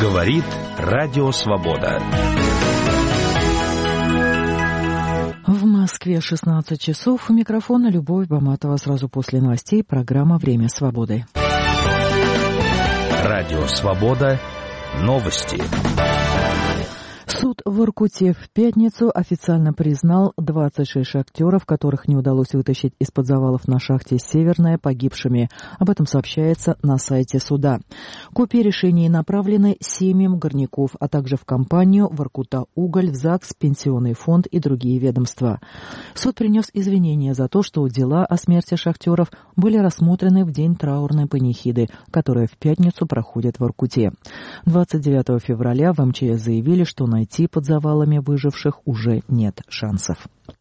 Говорит Радио Свобода. В Москве 16 часов. У микрофона Любовь Баматова. Сразу после новостей программа «Время свободы». Радио Свобода. Новости. Суд в Воркуте в пятницу официально признал 26 шахтеров, которых не удалось вытащить из-под завалов на шахте «Северная», погибшими. Об этом сообщается на сайте суда. Копии решений направлены семьям горняков, а также в компанию «Воркута-Уголь», в ЗАГС, Пенсионный фонд и другие ведомства. Суд принес извинения за то, что дела о смерти шахтеров были рассмотрены в день траурной панихиды, которая в пятницу проходит в Воркуте. 29 февраля в МЧС заявили, что найти под завалами выживших уже нет шансов.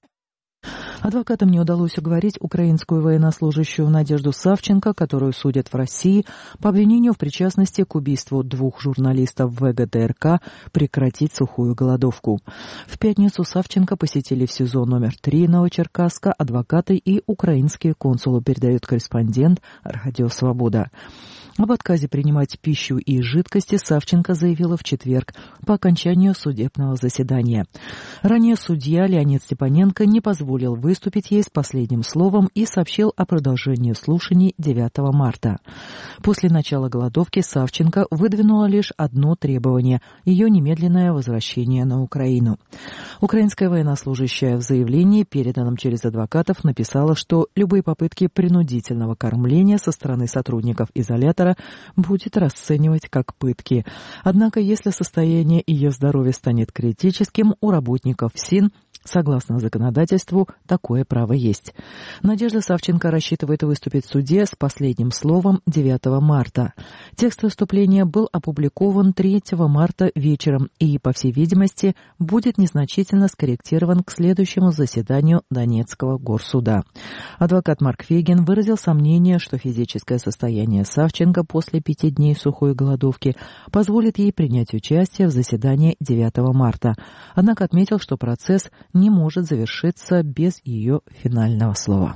Адвокатам не удалось уговорить украинскую военнослужащую Надежду Савченко, которую судят в России, по обвинению в причастности к убийству 2 журналистов ВГТРК, прекратить сухую голодовку. В пятницу Савченко посетили в СИЗО номер 3 Новочеркасска адвокаты и украинские консулы, передает корреспондент Радио Свобода. Об отказе принимать пищу и жидкости Савченко заявила в четверг по окончанию судебного заседания. Ранее судья Леонид Степаненко не позволил выступить ей с последним словом и сообщил о продолжении слушаний 9 марта. После начала голодовки Савченко выдвинула лишь одно требование – ее немедленное возвращение на Украину. Украинская военнослужащая в заявлении, переданном через адвокатов, написала, что любые попытки принудительного кормления со стороны сотрудников изолятора будет расценивать как пытки. Однако, если состояние ее здоровья станет критическим, у работников СИН, согласно законодательству, такое право есть. Надежда Савченко рассчитывает выступить в суде с последним словом 9 марта. Текст выступления был опубликован 3 марта вечером и, по всей видимости, будет незначительно скорректирован к следующему заседанию Донецкого горсуда. Адвокат Марк Фейгин выразил сомнение, что физическое состояние Савченко после 5 дней сухой голодовки позволит ей принять участие в заседании 9 марта. Однако отметил, что процесс не может завершиться без ее финального слова.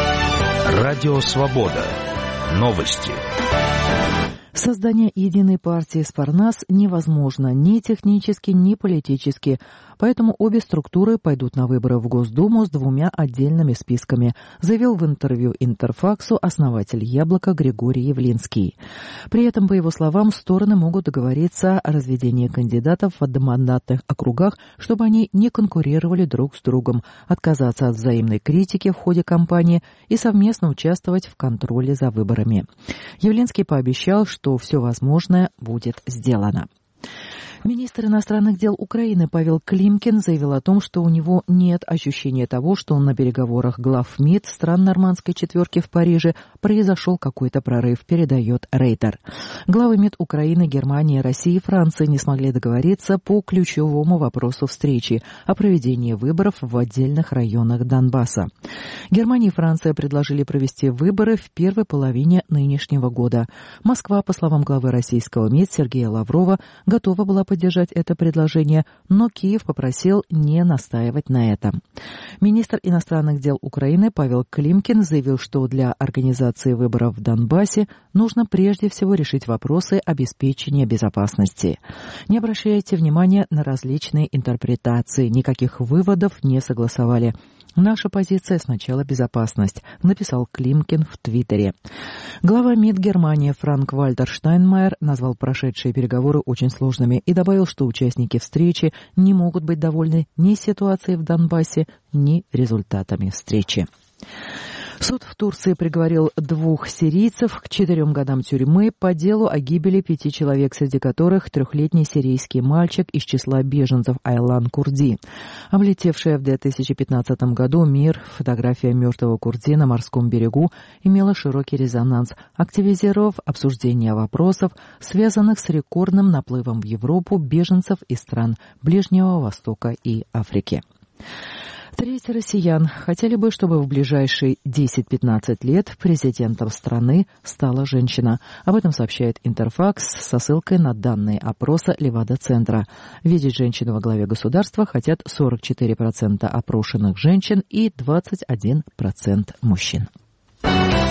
Радио Свобода. Новости. Создание единой партии «Спарнас» невозможно ни технически, ни политически, поэтому обе структуры пойдут на выборы в Госдуму с 2 отдельными списками, заявил в интервью «Интерфаксу» основатель «Яблока» Григорий Явлинский. При этом, по его словам, стороны могут договориться о разведении кандидатов в одномандатных округах, чтобы они не конкурировали друг с другом, отказаться от взаимной критики в ходе кампании и совместно участвовать в контроле за выборами. Явлинский пообещал, что все возможное будет сделано. Министр иностранных дел Украины Павел Климкин заявил о том, что у него нет ощущения того, что на переговорах глав МИД стран Нормандской четверки в Париже произошел какой-то прорыв, передает Рейтер. Главы МИД Украины, Германии, России и Франции не смогли договориться по ключевому вопросу встречи о проведении выборов в отдельных районах Донбасса. Германия и Франция предложили провести выборы в первой половине нынешнего года. Москва, по словам главы российского МИД Сергея Лаврова, готова была поддержать это предложение, но Киев попросил не настаивать на этом. Министр иностранных дел Украины Павел Климкин заявил, что для организации выборов в Донбассе нужно прежде всего решить вопросы обеспечения безопасности. Не обращайте внимания на различные интерпретации, никаких выводов не согласовали. «Наша позиция сначала безопасность», написал Климкин в Твиттере. Глава МИД Германии Франк-Вальтер Штайнмайер назвал прошедшие переговоры очень сложными и добавил, что участники встречи не могут быть довольны ни ситуацией в Донбассе, ни результатами встречи. Суд в Турции приговорил 2 сирийцев к 4 годам тюрьмы по делу о гибели 5 человек, среди которых 3-летний сирийский мальчик из числа беженцев Айлан Курди. Облетевшая в 2015 году мир фотография мертвого Курди на морском берегу имела широкий резонанс, активизировав обсуждение вопросов, связанных с рекордным наплывом в Европу беженцев из стран Ближнего Востока и Африки. 3 россиян хотели бы, чтобы в ближайшие 10-15 лет президентом страны стала женщина. Об этом сообщает Интерфакс со ссылкой на данные опроса Левада-центра. Видеть женщину во главе государства хотят 44% опрошенных женщин и 21% мужчин.